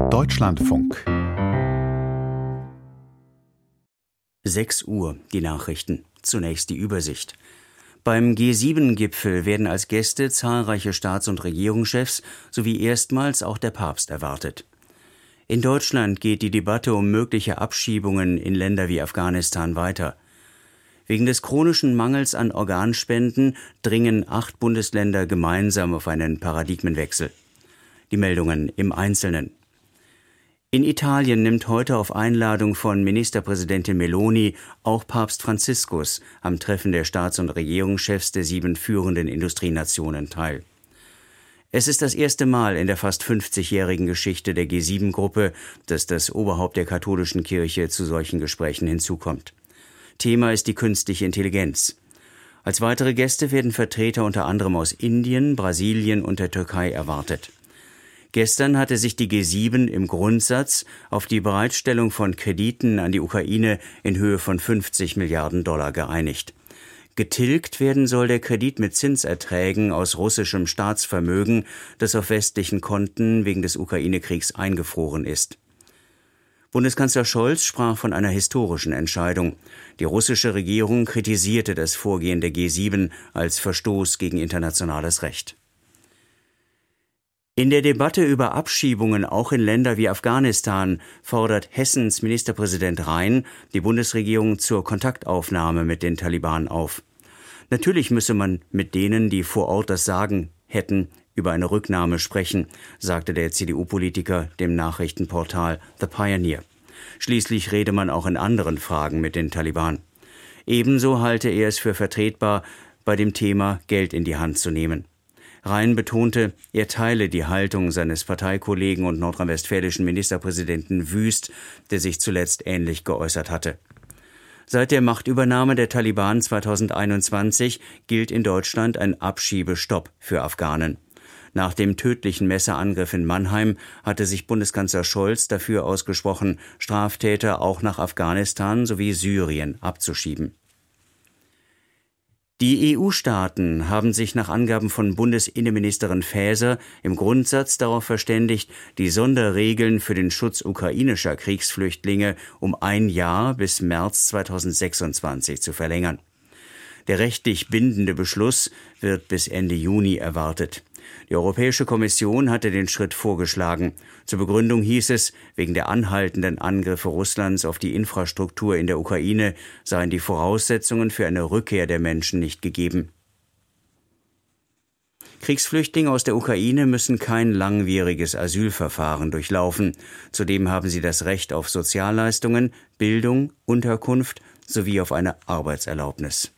Deutschlandfunk. 6 Uhr, die Nachrichten. Zunächst die Übersicht. Beim G7-Gipfel werden als Gäste zahlreiche Staats- und Regierungschefs sowie erstmals auch der Papst erwartet. In Deutschland geht die Debatte um mögliche Abschiebungen in Länder wie Afghanistan weiter. Wegen des chronischen Mangels an Organspenden dringen 8 Bundesländer gemeinsam auf einen Paradigmenwechsel. Die Meldungen im Einzelnen. In Italien nimmt heute auf Einladung von Ministerpräsidentin Meloni auch Papst Franziskus am Treffen der Staats- und Regierungschefs der 7 führenden Industrienationen teil. Es ist das erste Mal in der fast 50-jährigen Geschichte der G7-Gruppe, dass das Oberhaupt der katholischen Kirche zu solchen Gesprächen hinzukommt. Thema ist die künstliche Intelligenz. Als weitere Gäste werden Vertreter unter anderem aus Indien, Brasilien und der Türkei erwartet. Gestern hatte sich die G7 im Grundsatz auf die Bereitstellung von Krediten an die Ukraine in Höhe von 50 Milliarden Dollar geeinigt. Getilgt werden soll der Kredit mit Zinserträgen aus russischem Staatsvermögen, das auf westlichen Konten wegen des Ukraine-Kriegs eingefroren ist. Bundeskanzler Scholz sprach von einer historischen Entscheidung. Die russische Regierung kritisierte das Vorgehen der G7 als Verstoß gegen internationales Recht. In der Debatte über Abschiebungen auch in Länder wie Afghanistan fordert Hessens Ministerpräsident Rhein die Bundesregierung zur Kontaktaufnahme mit den Taliban auf. Natürlich müsse man mit denen, die vor Ort das Sagen hätten, über eine Rücknahme sprechen, sagte der CDU-Politiker dem Nachrichtenportal The Pioneer. Schließlich rede man auch in anderen Fragen mit den Taliban. Ebenso halte er es für vertretbar, bei dem Thema Geld in die Hand zu nehmen. Rhein betonte, er teile die Haltung seines Parteikollegen und nordrhein-westfälischen Ministerpräsidenten Wüst, der sich zuletzt ähnlich geäußert hatte. Seit der Machtübernahme der Taliban 2021 gilt in Deutschland ein Abschiebestopp für Afghanen. Nach dem tödlichen Messerangriff in Mannheim hatte sich Bundeskanzler Scholz dafür ausgesprochen, Straftäter auch nach Afghanistan sowie Syrien abzuschieben. Die EU-Staaten haben sich nach Angaben von Bundesinnenministerin Faeser im Grundsatz darauf verständigt, die Sonderregeln für den Schutz ukrainischer Kriegsflüchtlinge um 1 Jahr bis März 2026 zu verlängern. Der rechtlich bindende Beschluss wird bis Ende Juni erwartet. Die Europäische Kommission hatte den Schritt vorgeschlagen. Zur Begründung hieß es, wegen der anhaltenden Angriffe Russlands auf die Infrastruktur in der Ukraine seien die Voraussetzungen für eine Rückkehr der Menschen nicht gegeben. Kriegsflüchtlinge aus der Ukraine müssen kein langwieriges Asylverfahren durchlaufen. Zudem haben sie das Recht auf Sozialleistungen, Bildung, Unterkunft sowie auf eine Arbeitserlaubnis.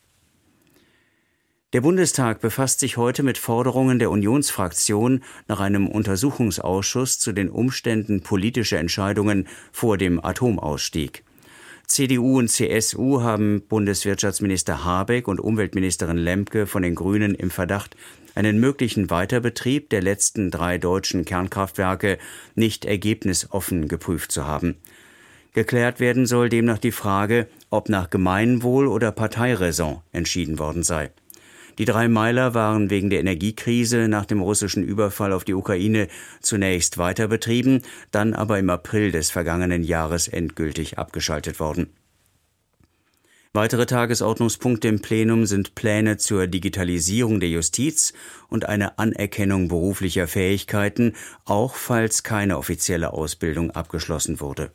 Der Bundestag befasst sich heute mit Forderungen der Unionsfraktion nach einem Untersuchungsausschuss zu den Umständen politischer Entscheidungen vor dem Atomausstieg. CDU und CSU haben Bundeswirtschaftsminister Habeck und Umweltministerin Lemke von den Grünen im Verdacht, einen möglichen Weiterbetrieb der letzten 3 deutschen Kernkraftwerke nicht ergebnisoffen geprüft zu haben. Geklärt werden soll demnach die Frage, ob nach Gemeinwohl oder Parteiräson entschieden worden sei. Die 3 Meiler waren wegen der Energiekrise nach dem russischen Überfall auf die Ukraine zunächst weiter betrieben, dann aber im April des vergangenen Jahres endgültig abgeschaltet worden. Weitere Tagesordnungspunkte im Plenum sind Pläne zur Digitalisierung der Justiz und eine Anerkennung beruflicher Fähigkeiten, auch falls keine offizielle Ausbildung abgeschlossen wurde.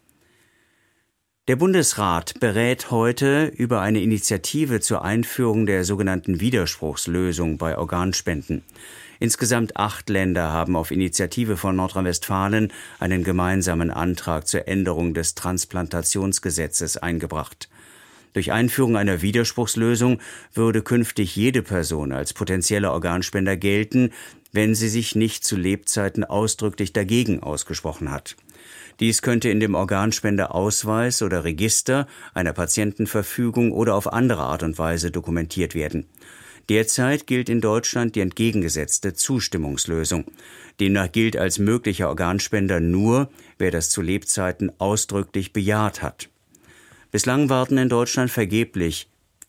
Der Bundesrat berät heute über eine Initiative zur Einführung der sogenannten Widerspruchslösung bei Organspenden. Insgesamt 8 Länder haben auf Initiative von Nordrhein-Westfalen einen gemeinsamen Antrag zur Änderung des Transplantationsgesetzes eingebracht. Durch Einführung einer Widerspruchslösung würde künftig jede Person als potenzieller Organspender gelten, wenn sie sich nicht zu Lebzeiten ausdrücklich dagegen ausgesprochen hat. Dies könnte in dem Organspenderausweis oder Register, einer Patientenverfügung oder auf andere Art und Weise dokumentiert werden. Derzeit gilt in Deutschland die entgegengesetzte Zustimmungslösung. Demnach gilt als möglicher Organspender nur, wer das zu Lebzeiten ausdrücklich bejaht hat. Bislang warten in Deutschland erheblich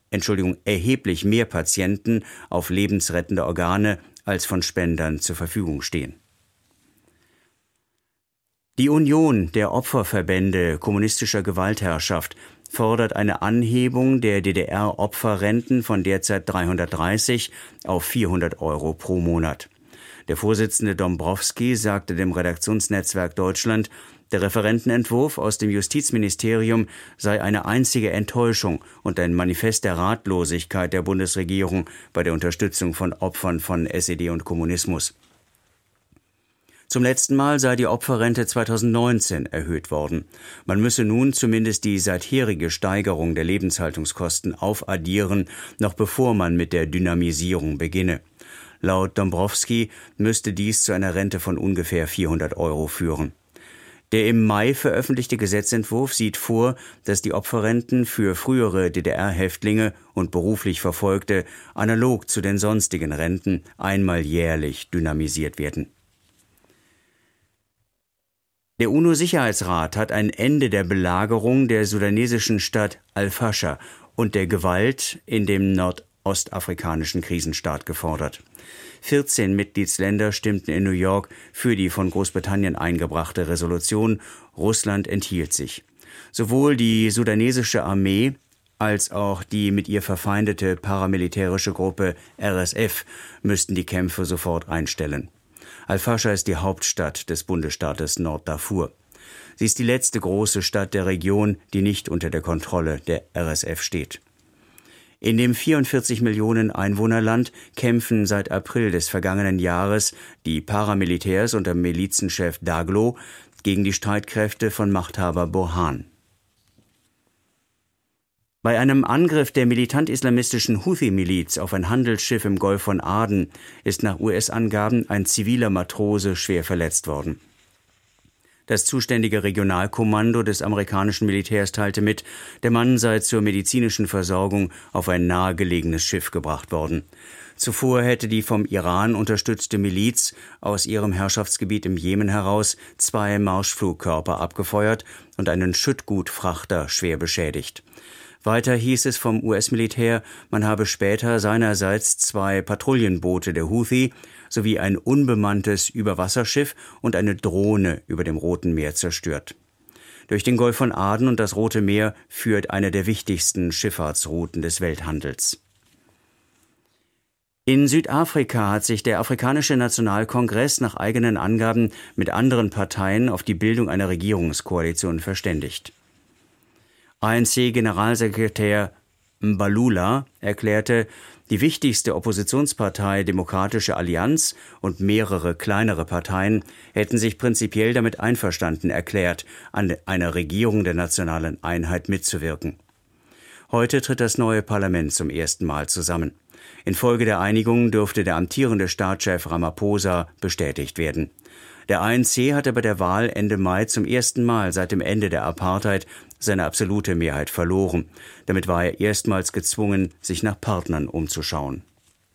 mehr Patienten auf lebensrettende Organe, als von Spendern zur Verfügung stehen. Die Union der Opferverbände kommunistischer Gewaltherrschaft fordert eine Anhebung der DDR-Opferrenten von derzeit 330 auf 400 € pro Monat. Der Vorsitzende Dombrowski sagte dem Redaktionsnetzwerk Deutschland, der Referentenentwurf aus dem Justizministerium sei eine einzige Enttäuschung und ein Manifest der Ratlosigkeit der Bundesregierung bei der Unterstützung von Opfern von SED und Kommunismus. Zum letzten Mal sei die Opferrente 2019 erhöht worden. Man müsse nun zumindest die seitherige Steigerung der Lebenshaltungskosten aufaddieren, noch bevor man mit der Dynamisierung beginne. Laut Dombrowski müsste dies zu einer Rente von ungefähr 400 € führen. Der im Mai veröffentlichte Gesetzentwurf sieht vor, dass die Opferrenten für frühere DDR-Häftlinge und beruflich Verfolgte analog zu den sonstigen Renten einmal jährlich dynamisiert werden. Der UNO-Sicherheitsrat hat ein Ende der Belagerung der sudanesischen Stadt Al-Fascher und der Gewalt in dem nordostafrikanischen Krisenstaat gefordert. 14 Mitgliedsländer stimmten in New York für die von Großbritannien eingebrachte Resolution. Russland enthielt sich. Sowohl die sudanesische Armee als auch die mit ihr verfeindete paramilitärische Gruppe RSF müssten die Kämpfe sofort einstellen. Al-Fascher ist die Hauptstadt des Bundesstaates Nord-Darfur. Sie ist die letzte große Stadt der Region, die nicht unter der Kontrolle der RSF steht. In dem 44 Millionen Einwohnerland kämpfen seit April des vergangenen Jahres die Paramilitärs unter Milizenchef Daglo gegen die Streitkräfte von Machthaber Burhan. Bei einem Angriff der militant-islamistischen Houthi-Miliz auf ein Handelsschiff im Golf von Aden ist nach US-Angaben ein ziviler Matrose schwer verletzt worden. Das zuständige Regionalkommando des amerikanischen Militärs teilte mit, der Mann sei zur medizinischen Versorgung auf ein nahegelegenes Schiff gebracht worden. Zuvor hätte die vom Iran unterstützte Miliz aus ihrem Herrschaftsgebiet im Jemen heraus 2 Marschflugkörper abgefeuert und einen Schüttgutfrachter schwer beschädigt. Weiter hieß es vom US-Militär, man habe später seinerseits 2 Patrouillenboote der Houthi sowie ein unbemanntes Überwasserschiff und eine Drohne über dem Roten Meer zerstört. Durch den Golf von Aden und das Rote Meer führt eine der wichtigsten Schifffahrtsrouten des Welthandels. In Südafrika hat sich der Afrikanische Nationalkongress nach eigenen Angaben mit anderen Parteien auf die Bildung einer Regierungskoalition verständigt. ANC-Generalsekretär Mbalula erklärte, die wichtigste Oppositionspartei Demokratische Allianz und mehrere kleinere Parteien hätten sich prinzipiell damit einverstanden erklärt, an einer Regierung der nationalen Einheit mitzuwirken. Heute tritt das neue Parlament zum ersten Mal zusammen. Infolge der Einigung dürfte der amtierende Staatschef Ramaphosa bestätigt werden. Der ANC hatte bei der Wahl Ende Mai zum ersten Mal seit dem Ende der Apartheid seine absolute Mehrheit verloren. Damit war er erstmals gezwungen, sich nach Partnern umzuschauen.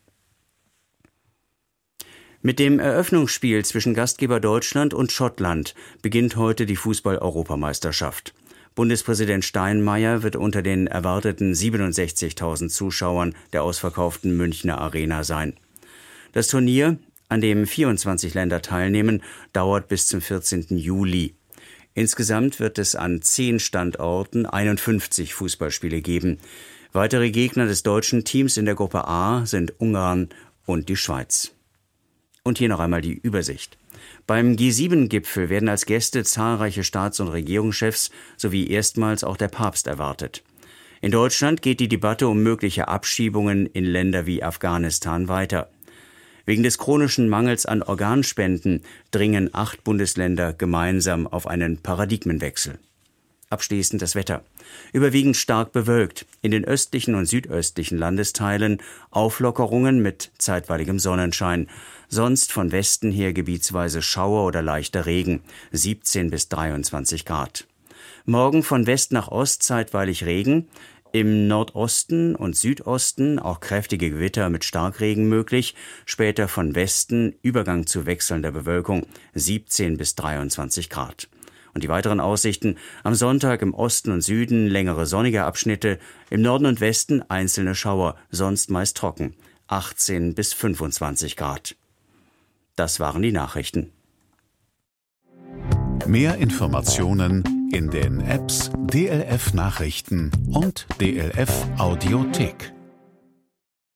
Mit dem Eröffnungsspiel zwischen Gastgeber Deutschland und Schottland beginnt heute die Fußball-Europameisterschaft. Bundespräsident Steinmeier wird unter den erwarteten 67.000 Zuschauern der ausverkauften Münchner Arena sein. Das Turnier, an dem 24 Länder teilnehmen, dauert bis zum 14. Juli. Insgesamt wird es an 10 Standorten 51 Fußballspiele geben. Weitere Gegner des deutschen Teams in der Gruppe A sind Ungarn und die Schweiz. Und hier noch einmal die Übersicht. Beim G7-Gipfel werden als Gäste zahlreiche Staats- und Regierungschefs sowie erstmals auch der Papst erwartet. In Deutschland geht die Debatte um mögliche Abschiebungen in Länder wie Afghanistan weiter. Wegen des chronischen Mangels an Organspenden dringen 8 Bundesländer gemeinsam auf einen Paradigmenwechsel. Abschließend das Wetter. Überwiegend stark bewölkt. In den östlichen und südöstlichen Landesteilen Auflockerungen mit zeitweiligem Sonnenschein. Sonst von Westen her gebietsweise Schauer oder leichter Regen. 17 bis 23 Grad. Morgen von West nach Ost zeitweilig Regen. Im Nordosten und Südosten auch kräftige Gewitter mit Starkregen möglich, später von Westen Übergang zu wechselnder Bewölkung 17 bis 23 Grad. Und die weiteren Aussichten: am Sonntag im Osten und Süden längere sonnige Abschnitte, im Norden und Westen einzelne Schauer, sonst meist trocken 18 bis 25 Grad. Das waren die Nachrichten. Mehr Informationen in den Apps DLF Nachrichten und DLF Audiothek.